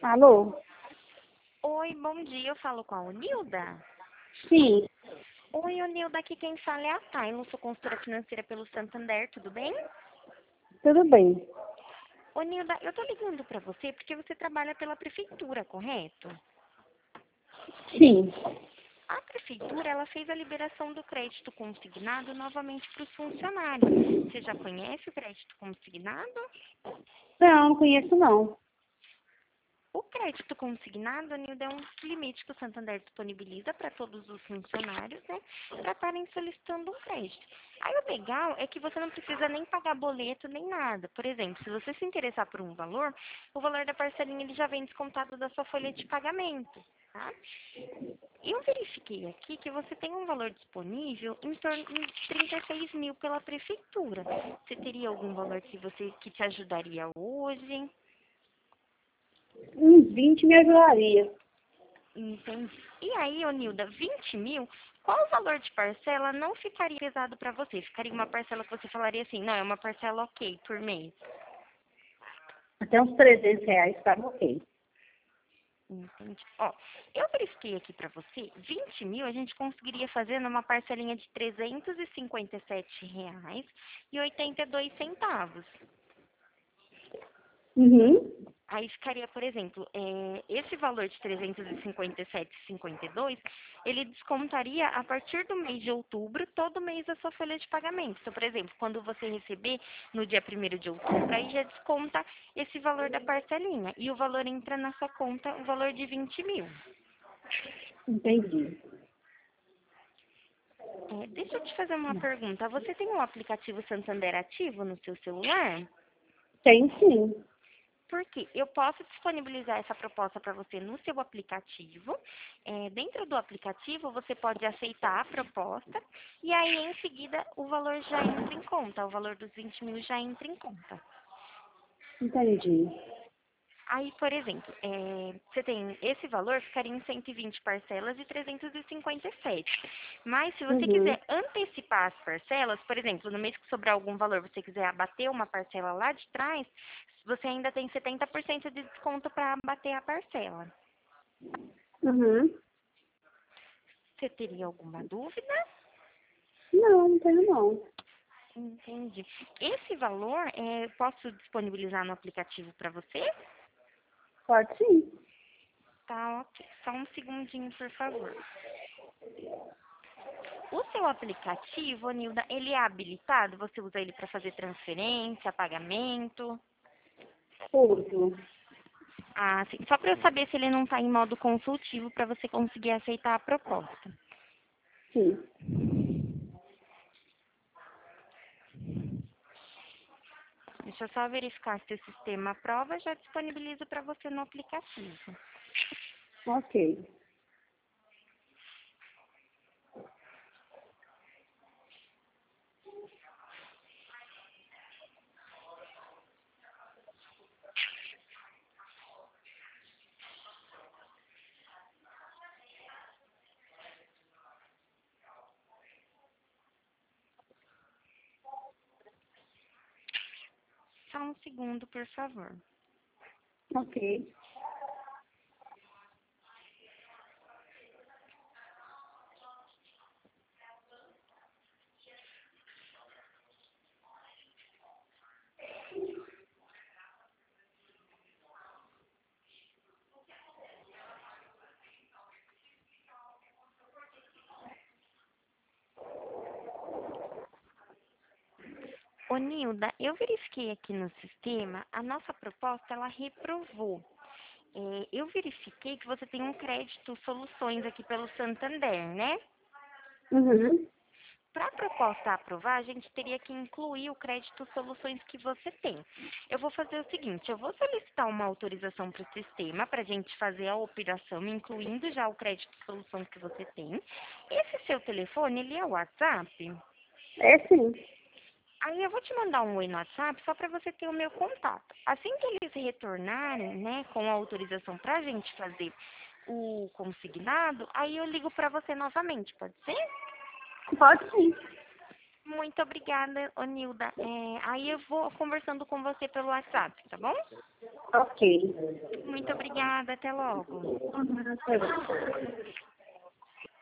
Alô? Oi, bom dia. Eu falo com a Onilda. Sim, Oi, Onilda. Aqui quem fala é a Taylor. Sou consultora financeira pelo Santander. Tudo bem? tudo bem. Onilda, eu tô ligando pra você porque você trabalha pela prefeitura, correto? Sim. A prefeitura, ela fez a liberação do crédito consignado novamente para os funcionários. Você já conhece o crédito consignado? Não conheço não. O crédito consignado, Nilda, é um limite que o Santander disponibiliza para todos os funcionários, né, para estarem solicitando um crédito. Aí o legal é que você não precisa nem pagar boleto nem nada. Por exemplo, se você se interessar por um valor, o valor da parcelinha ele já vem descontado da sua folha de pagamento, tá? Eu verifiquei aqui que você tem um valor disponível em torno de 36 mil pela prefeitura. Você teria algum valor que te ajudaria hoje? Uns 20 me ajudaria. Entendi. E aí, ô Nilda, 20 mil, qual o valor de parcela não ficaria pesado para você? Ficaria uma parcela que você falaria assim, não, é uma parcela ok por mês. Até uns R$ 300 tá ok. Entendi. Ó, eu verifiquei aqui para você, 20 mil a gente conseguiria fazer numa parcelinha de R$ 357,82. Uhum. Aí ficaria, por exemplo, esse valor de 357,52, ele descontaria a partir do mês de outubro, todo mês a sua folha de pagamento. Então, por exemplo, quando você receber no dia 1º de outubro, aí já desconta esse valor da parcelinha. E o valor entra na sua conta, o valor de 20 mil. Entendi. Deixa eu te fazer uma pergunta. Você tem um aplicativo Santander ativo no seu celular? Tem sim. Porque eu posso disponibilizar essa proposta para você no seu aplicativo. Dentro do aplicativo, você pode aceitar a proposta e aí, em seguida, o valor já entra em conta. O valor dos 20 mil já entra em conta. Entendi. Aí, por exemplo, você tem esse valor, ficaria em 120 parcelas de 357. Mas se você Uhum. quiser antecipar as parcelas, por exemplo, no mês que sobrar algum valor, você quiser abater uma parcela lá de trás, você ainda tem 70% de desconto para abater a parcela. Uhum. Você teria alguma dúvida? Não, não tenho não. Entendi. Esse valor, posso disponibilizar no aplicativo para você? Pode sim. Tá, ok. Só um segundinho, por favor. O seu aplicativo, Nilda, ele é habilitado? Você usa ele para fazer transferência, pagamento? Uso. Ah, sim. Só para eu saber se ele não está em modo consultivo para você conseguir aceitar a proposta. Sim. Deixa eu só verificar se o sistema aprova, já disponibilizo para você no aplicativo. Ok. Só um segundo, por favor. Ok. Ô, Nilda, eu verifiquei aqui no sistema, a nossa proposta, ela reprovou. Eu verifiquei que você tem um crédito soluções aqui pelo Santander, né? Uhum. Para a proposta aprovar, a gente teria que incluir o crédito soluções que você tem. Eu vou fazer o seguinte, eu vou solicitar uma autorização para o sistema para a gente fazer a operação, incluindo já o crédito soluções que você tem. Esse seu telefone, ele é o WhatsApp? É sim. Aí eu vou te mandar um oi no WhatsApp só para você ter o meu contato. Assim que eles retornarem, né, com a autorização para a gente fazer o consignado, aí eu ligo para você novamente, pode ser? Pode sim. Muito obrigada, Onilda. Aí eu vou conversando com você pelo WhatsApp, tá bom? Ok. Muito obrigada. nada, até logo. Foi bom.